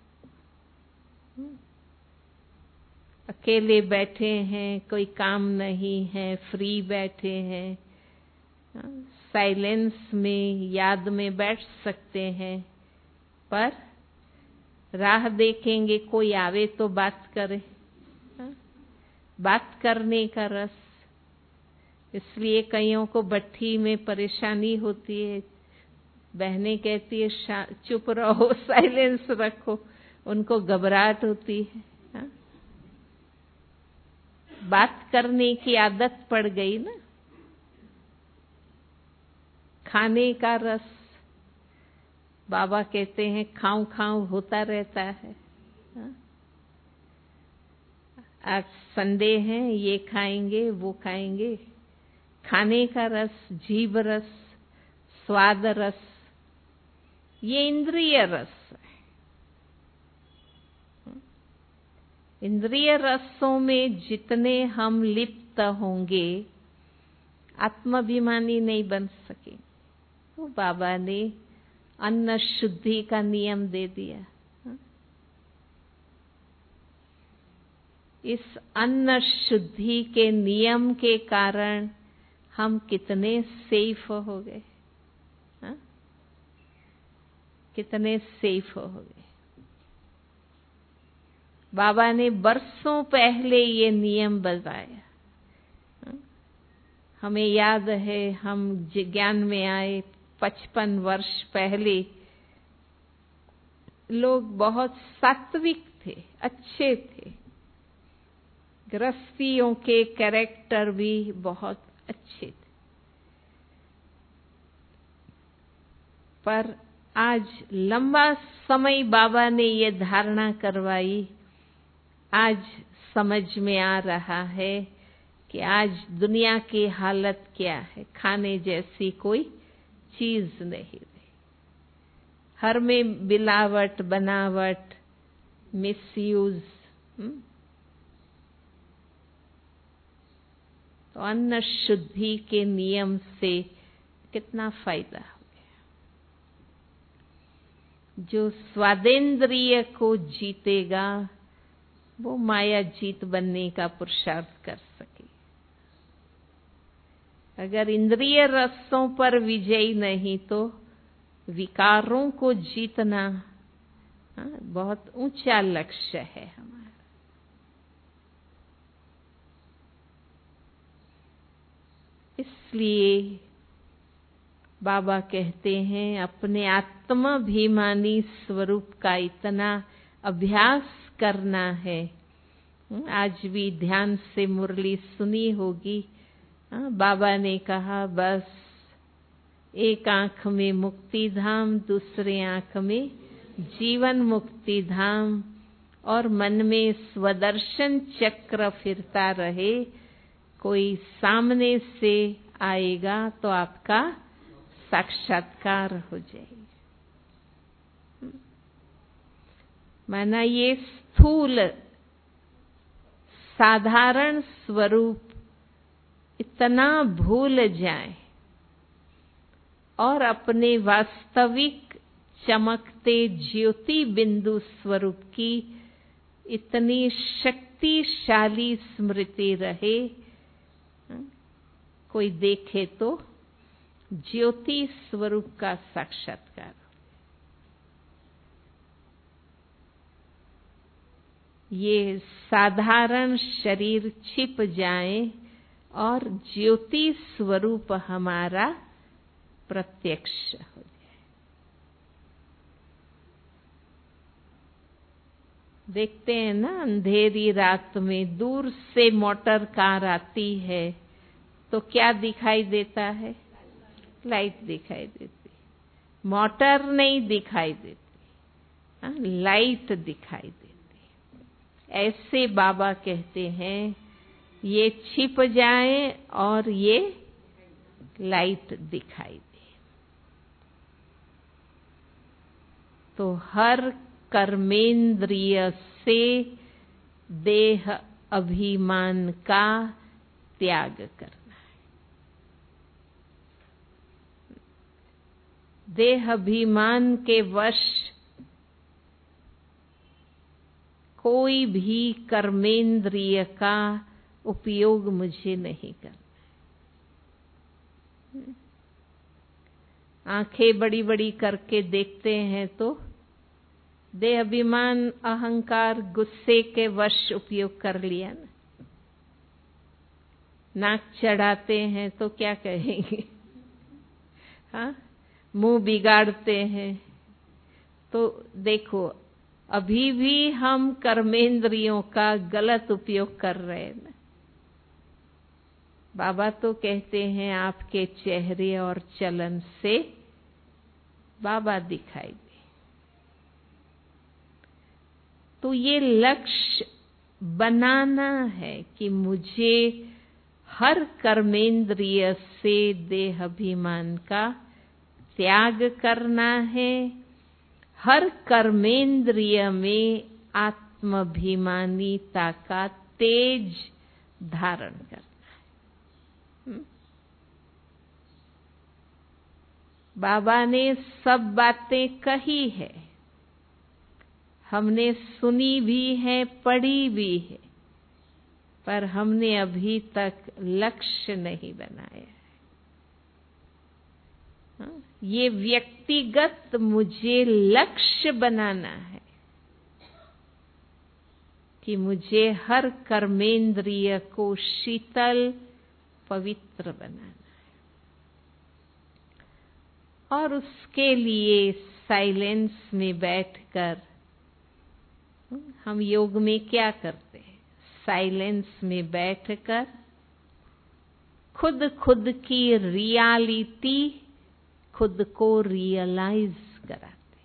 Speaker 2: अकेले बैठे हैं, कोई काम नहीं है, फ्री बैठे हैं, साइलेंस में याद में बैठ सकते हैं, पर राह देखेंगे कोई आवे तो बात करे। बात करने का रस, इसलिए कईयों को भट्ठी में परेशानी होती है। बहनें कहती है चुप रहो, साइलेंस रखो, उनको घबराहट होती है। हा? बात करने की आदत पड़ गई ना। खाने का रस, बाबा कहते हैं खाऊं खाऊं होता रहता है। हा? आज संडे है, ये खाएंगे वो खाएंगे। खाने का रस, जीभ रस, स्वाद रस, ये इंद्रिय रस है। इंद्रिय रसों में जितने हम लिप्त होंगे, आत्माभिमानी नहीं बन सके। तो बाबा ने अन्न शुद्धि का नियम दे दिया। इस अन्न शुद्धि के नियम के कारण हम कितने सेफ हो गए, हाँ? कितने सेफ हो गए। बाबा ने बरसों पहले ये नियम बताया। हमें याद है, हम ज्ञान में आए पचपन वर्ष पहले, लोग बहुत सात्विक थे, अच्छे थे। गृहस्थियों के कैरेक्टर भी बहुत अच्छे थे। पर आज लंबा समय बाबा ने ये धारणा करवाई, आज समझ में आ रहा है कि आज दुनिया की हालत क्या है। खाने जैसी कोई चीज नहीं रही। हर में मिलावट, बनावट, मिसयूज। तो अन्न शुद्धि के नियम से कितना फायदा हो गया। जो स्वादेंद्रिय को जीतेगा वो माया जीत बनने का पुरुषार्थ कर सके। अगर इंद्रिय रसों पर विजयी नहीं तो विकारों को जीतना बहुत ऊंचा लक्ष्य है हमारा। इसलिए बाबा कहते हैं, अपने आत्माभिमानी स्वरूप का इतना अभ्यास करना है। आज भी ध्यान से मुरली सुनी होगी। बाबा ने कहा, बस एक आंख में मुक्ति धाम, दूसरे आंख में जीवन मुक्ति धाम, और मन में स्वदर्शन चक्र फिरता रहे। कोई सामने से आएगा तो आपका साक्षात्कार हो जाएगा। माना ये स्थूल साधारण स्वरूप इतना भूल जाए और अपने वास्तविक चमकते ज्योति बिंदु स्वरूप की इतनी शक्तिशाली स्मृति रहे, कोई देखे तो ज्योति स्वरूप का साक्षात्कार। ये साधारण शरीर छिप जाए और ज्योति स्वरूप हमारा प्रत्यक्ष हो जाए। देखते हैं ना, अंधेरी रात में दूर से मोटर कार आती है तो क्या दिखाई देता है? लाइट दिखाई देती। मोटर नहीं दिखाई देती, लाइट दिखाई देती। ऐसे बाबा कहते हैं, ये छिप जाए और ये लाइट दिखाई दे। तो हर कर्मेंद्रिय से देह अभिमान का त्याग करना है। देह अभिमान के वश कोई भी कर्मेंद्रिय का उपयोग मुझे नहीं करना। आंखें बड़ी बड़ी करके देखते हैं तो देह अभिमान, अहंकार, गुस्से के वश उपयोग कर लिया ना। नाक चढ़ाते हैं तो क्या कहेंगे? हाँ, मुंह बिगाड़ते हैं तो देखो, अभी भी हम कर्मेंद्रियों का गलत उपयोग कर रहे हैं ना। बाबा तो कहते हैं, आपके चेहरे और चलन से बाबा दिखाई दे। तो ये लक्ष्य बनाना है कि मुझे हर कर्मेंद्रिय से देहाभिमान का त्याग करना है, हर कर्मेंद्रिय में आत्माभिमानीता का तेज धारण करना है। बाबा ने सब बातें कही है, हमने सुनी भी है, पढ़ी भी है, पर हमने अभी तक लक्ष्य नहीं बनाया। ये व्यक्तिगत मुझे लक्ष्य बनाना है कि मुझे हर कर्मेंद्रिय को शीतल पवित्र बनाना है, और उसके लिए साइलेंस में बैठकर हम योग में क्या करते हैं? साइलेंस में बैठकर खुद खुद की रियलिटी खुद को रियलाइज कराते।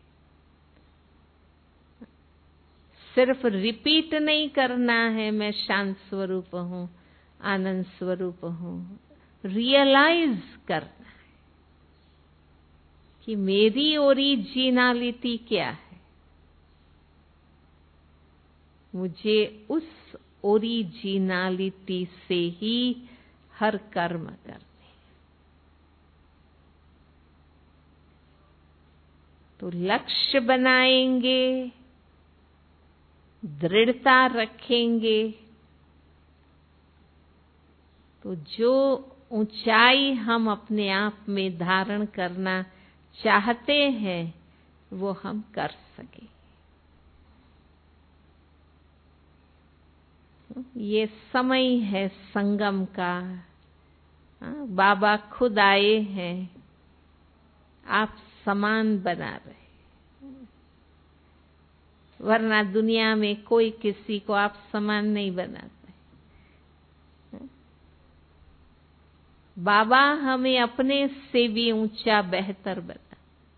Speaker 2: सिर्फ रिपीट नहीं करना है मैं शांत स्वरूप हूँ, आनंद स्वरूप हूँ, रियलाइज करना है कि मेरी ओरिजिनलिटी क्या है। मुझे उस ओरिजिनलिटी से ही हर कर्म करने। तो लक्ष्य बनाएंगे, दृढ़ता रखेंगे, तो जो ऊंचाई हम अपने आप में धारण करना चाहते हैं वो हम कर सकें। ये समय है संगम का। बाबा खुद आए हैं, आप समान बना रहे, वरना दुनिया में कोई किसी को आप समान नहीं बनाते। बाबा हमें अपने से भी ऊंचा बेहतर बना।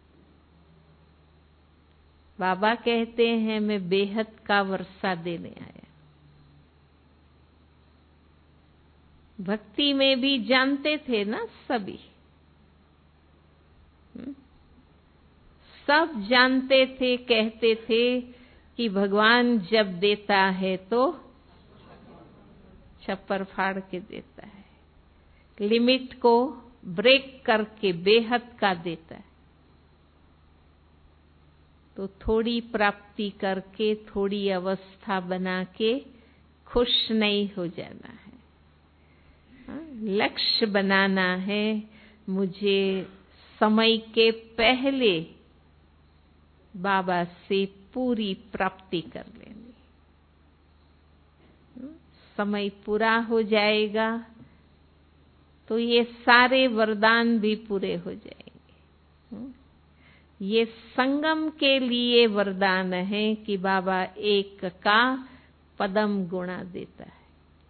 Speaker 2: बाबा कहते हैं मैं बेहद का वर्षा देने आया। भक्ति में भी जानते थे ना सभी, सब जानते थे, कहते थे कि भगवान जब देता है तो छप्पर फाड़ के देता है, लिमिट को ब्रेक करके बेहद का देता है। तो थोड़ी प्राप्ति करके, थोड़ी अवस्था बना के खुश नहीं हो जाना है। लक्ष्य बनाना है, मुझे समय के पहले बाबा से पूरी प्राप्ति कर लेनी। समय पूरा हो जाएगा तो ये सारे वरदान भी पूरे हो जाएंगे। ये संगम के लिए वरदान है कि बाबा एक का पदम गुणा देता है।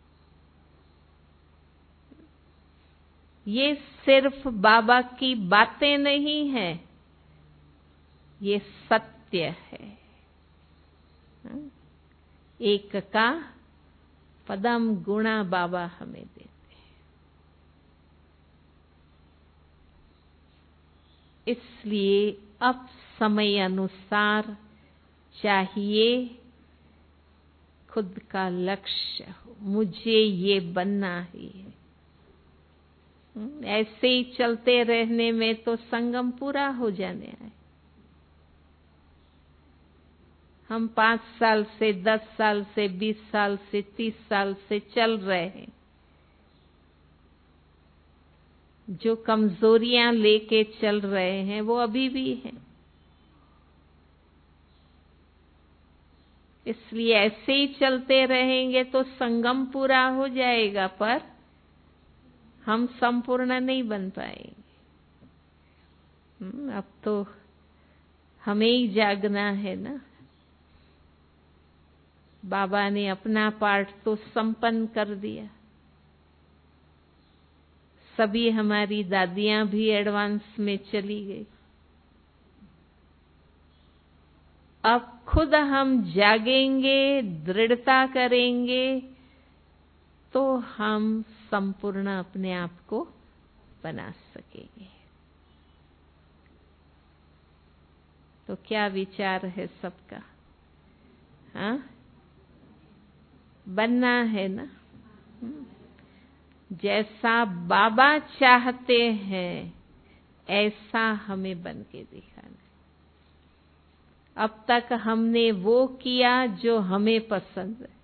Speaker 2: ये सिर्फ बाबा की बातें नहीं है, ये सत्य है। एक का पदम गुणा बाबा हमें देते हैं। इसलिए अब समय अनुसार चाहिए खुद का लक्ष्य हो, मुझे ये बनना ही है। ऐसे ही चलते रहने में तो संगम पूरा हो जाने आए। हम पांच साल से, दस साल से, बीस साल से, तीस साल से चल रहे हैं। जो कमजोरियां लेके चल रहे हैं वो अभी भी हैं। इसलिए ऐसे ही चलते रहेंगे तो संगम पूरा हो जाएगा, पर हम संपूर्ण नहीं बन पाएंगे। अब तो हमें ही जागना है ना। बाबा ने अपना पार्ट तो संपन्न कर दिया। सभी हमारी दादियां भी एडवांस में चली गई। अब खुद हम जागेंगे, दृढ़ता करेंगे, तो हम संपूर्ण अपने आप को बना सकेंगे। तो क्या विचार है सबका? हाँ, बनना है ना? जैसा बाबा चाहते हैं ऐसा हमें बन के दिखाना। अब तक हमने वो किया जो हमें पसंद है,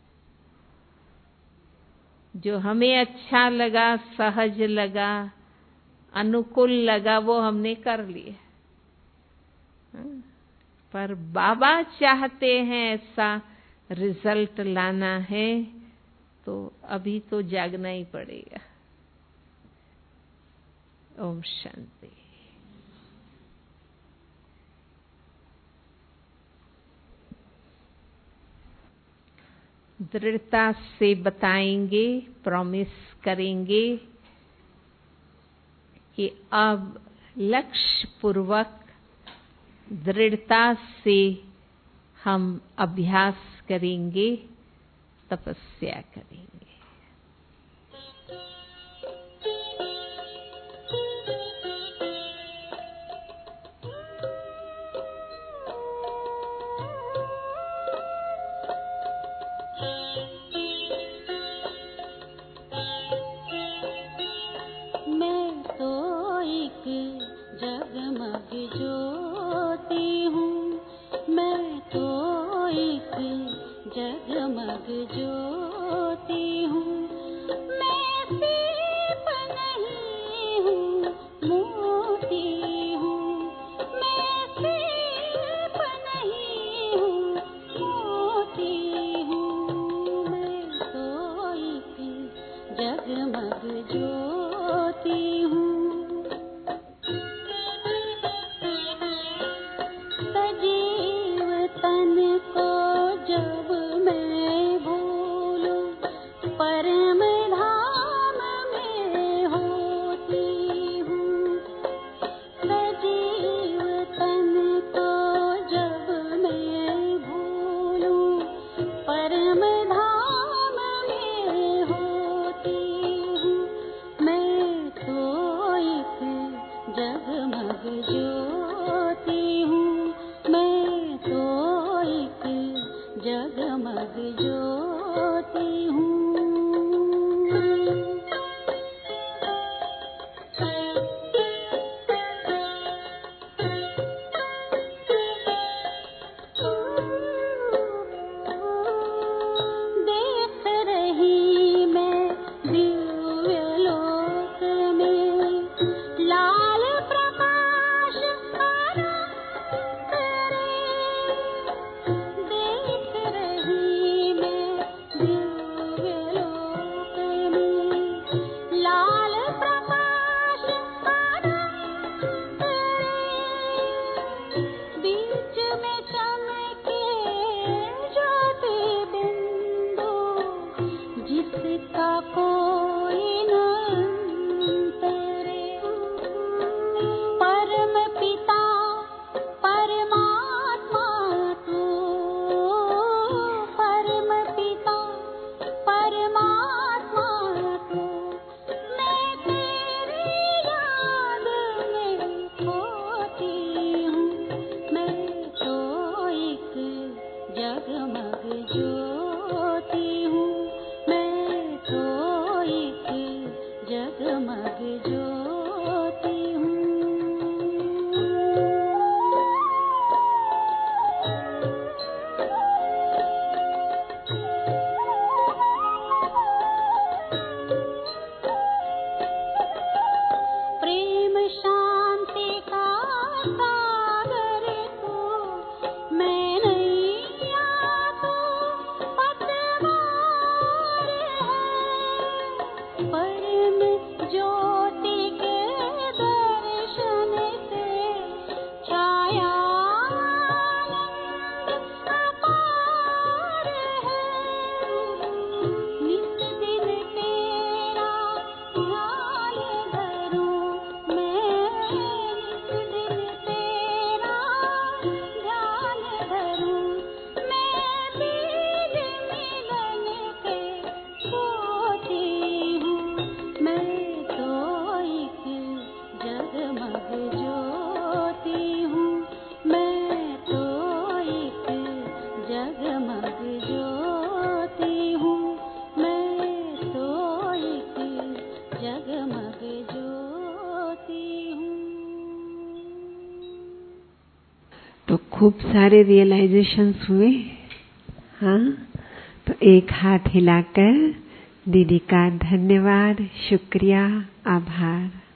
Speaker 2: जो हमें अच्छा लगा, सहज लगा, अनुकूल लगा, वो हमने कर लिया। पर बाबा चाहते हैं ऐसा रिजल्ट लाना है, तो अभी तो जागना ही पड़ेगा। ओम शांति। दृढ़ता से बताएंगे, प्रॉमिस करेंगे कि अब लक्ष्य पूर्वक दृढ़ता से हम अभ्यास करेंगे, तपस्या करेंगे।
Speaker 3: मैं तो एक जगमग ज्योति हूँ, मैं तो एक जगमग ज्योति हूँ। मैं सीप नहीं हूँ, मोती हूँ। मैं सीप नहीं हूँ, मोती हूँ। मैं तो एक जगमग ज्योति हूँ। सजीव तन को जब मैं भूलूं, परम धाम में होती हूँ। सजीव तन को जब मैं भूलूं, परम धाम में होती हूँ। मैं तो एक जगमग ज्योति हूँ, मैं तो एक जगमग ज्योति हूँ। देख रही मैं दिव्य लोक में लाल प्रकाश अनंत रे। देख रही मैं
Speaker 1: तो खूब सारे रियलाइजेशंस हुए। हाँ, तो एक हाथ हिलाकर दीदी का धन्यवाद, शुक्रिया, आभार।